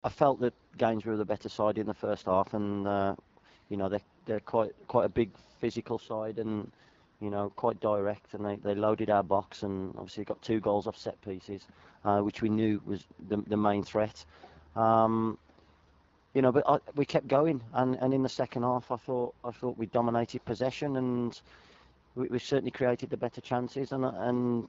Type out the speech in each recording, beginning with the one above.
I felt that Gainsborough were the better side in the first half, and they're quite a big physical side, and quite direct, and they loaded our box, and obviously got 2 goals off set pieces, which we knew was the main threat. Um, but we kept going, and in the second half, I thought we dominated possession, and we certainly created the better chances, and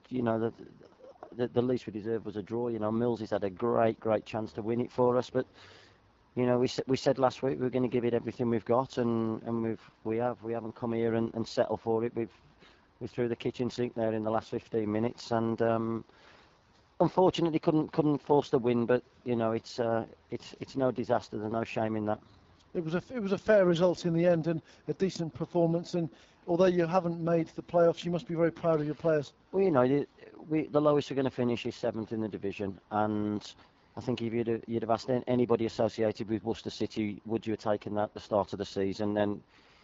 the least we deserved was a draw. Mills has had a great chance to win it for us, but we said last week we were going to give it everything we've got, and we haven't come here and settled for it. We threw the kitchen sink there in the last 15 minutes, and unfortunately couldn't force the win. But it's no disaster. There's no shame in that. It was a fair result in the end and a decent performance. And although you haven't made the playoffs, you must be very proud of your players. Well, the lowest we're going to finish is 7th in the division, and I think if you'd have asked anybody associated with Worcester City, would you have taken that at the start of the season? Then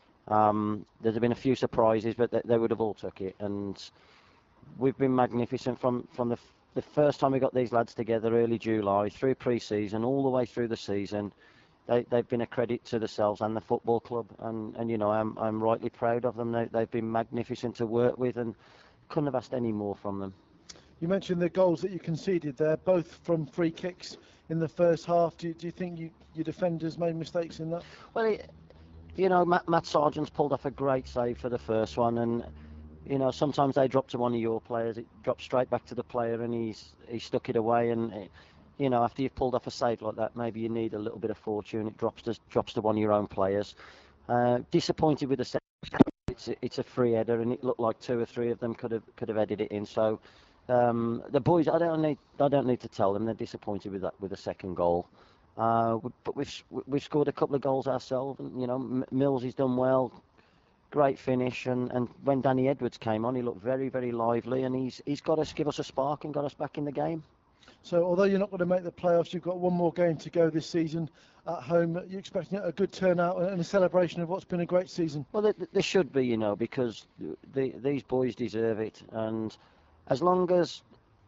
there's been a few surprises, but they would have all took it. And we've been magnificent from the first time we got these lads together, early July, through pre-season, all the way through the season. They've been a credit to themselves and the football club, and I'm rightly proud of them. They've been magnificent to work with, and couldn't have asked any more from them. You mentioned the goals that you conceded there, both from free kicks in the first half. Do you think your defenders made mistakes in that? Well, Matt Sargent's pulled off a great save for the first one, and sometimes they drop to one of your players, it drops straight back to the player, and he stuck it away. And after you've pulled off a save like that, maybe you need a little bit of fortune. It drops to one of your own players. Disappointed with the second. It's a free header, and it looked like 2 or 3 of them could have headed it in. So the boys, I don't need to tell them they're disappointed with the second goal. But we've scored a couple of goals ourselves, and Mills has done well. Great finish, and when Danny Edwards came on, he looked very, very lively, and he's got us, give us a spark and got us back in the game. So although you're not going to make the playoffs, you've got one more game to go this season at home. You're expecting a good turnout and a celebration of what's been a great season. Well, there should be, because these boys deserve it, and as long as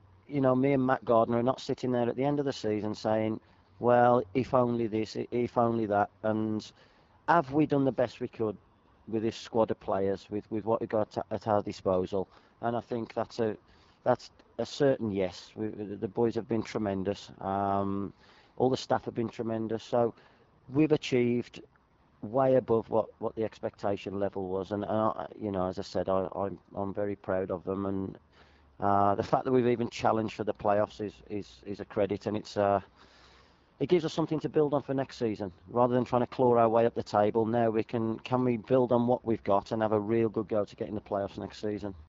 me and Matt Gardner are not sitting there at the end of the season saying, well, if only this, if only that, and have we done the best we could with this squad of players, with what we got at our disposal? And I think that's a certain yes. The boys have been tremendous. All the staff have been tremendous. So we've achieved way above what the expectation level was. And as I said, I'm very proud of them. And the fact that we've even challenged for the playoffs is a credit, and it gives us something to build on for next season. Rather than trying to claw our way up the table, now can we build on what we've got and have a real good go to get in the playoffs next season.